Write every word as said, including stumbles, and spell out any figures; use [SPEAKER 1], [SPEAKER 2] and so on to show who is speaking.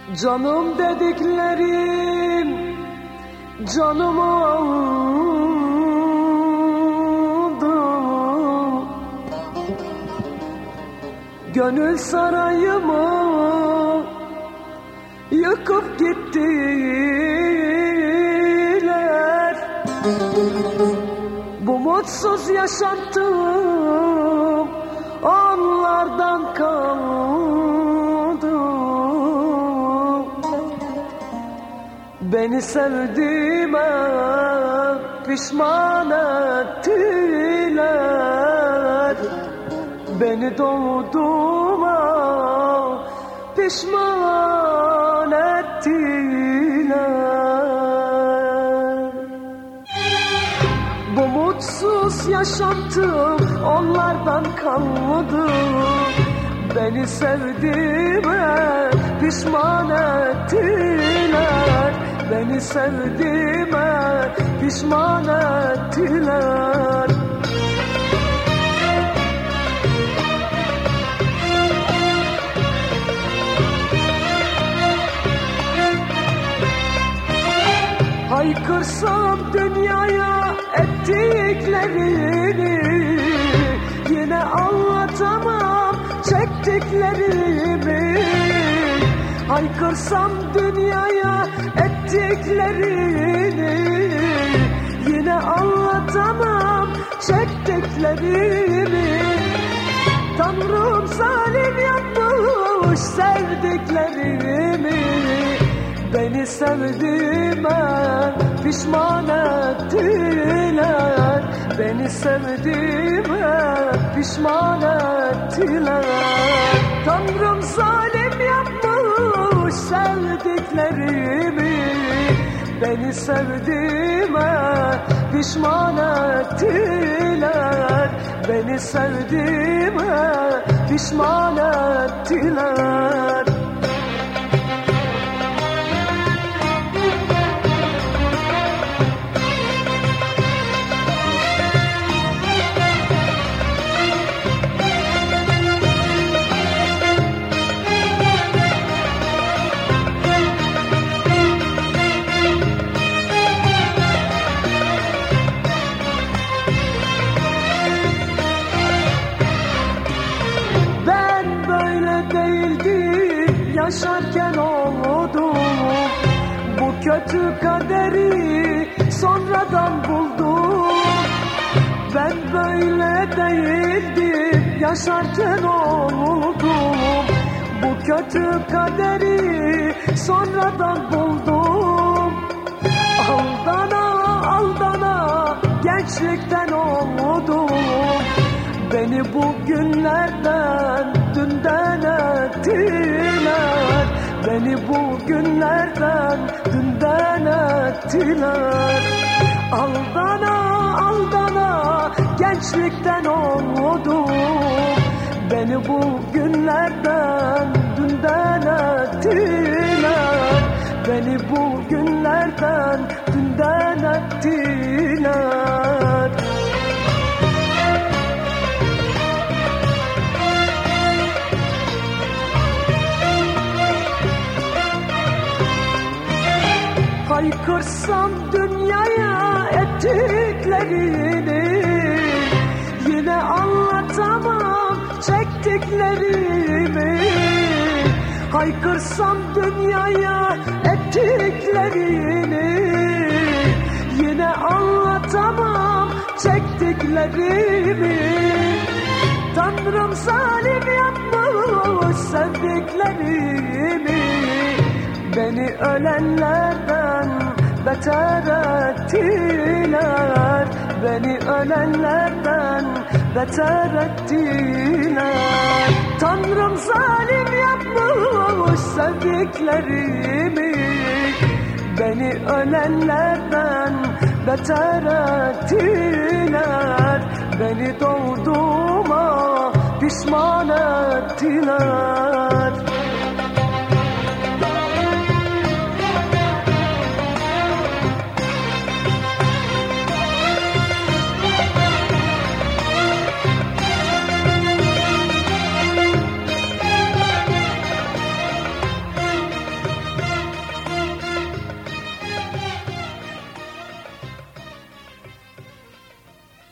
[SPEAKER 1] Canım dediklerim canım oldu. Gönül sarayımı yıkıp gittiler. Bu mutsuz yaşantım onlardan kaldı. Beni sevdiğime pişman ettiler. Beni doğduğuma pişman ettiler. Bu mutsuz yaşantım onlardan kaldı. Beni sevdiğime pişman ettiler. Beni sevdiğime pişman ettiler. Haykırsam dünyaya ettiklerini, yine anlatamam çektiklerimi. Haykırsam dünyaya ettiklerini, yine anlatamam çektiklerimi. Tanrım zalim yapmış sevdiklerimi. Beni sevdiğime pişman ettiler. Beni sevdiğime pişman ettiler. Tanrım zalim yapmış sevdiklerimi. Beni sevdiğime pişman ettiler. Beni sevdiğime pişman ettiler. Yaşarken oldum, bu kötü kaderi sonradan buldum. Ben böyle değildim, yaşarken oldum, bu kötü kaderi sonradan buldum. Aldana aldana gençlikten oldum. Beni bugünlerden dünden ettiler. Beni bugünlerden dünden ettiler. Aldana aldana gençlikten oldum. Beni bugünlerden dünden ettiler. Beni bugünlerden dünden ettiler. Haykırsam dünyaya ettiklerini, yine anlatamam çektiklerimi. Haykırsam dünyaya ettiklerini, yine anlatamam çektiklerimi. Tanrım zalim yapmış sevdiklerimi. Beni ölenlerden beter ettiler. Beni ölenlerden beter ettiler. Tanrım zalim yapmış sevdiklerimi. Beni ölenlerden beter ettiler. Beni doğduğuma pişman ettiler.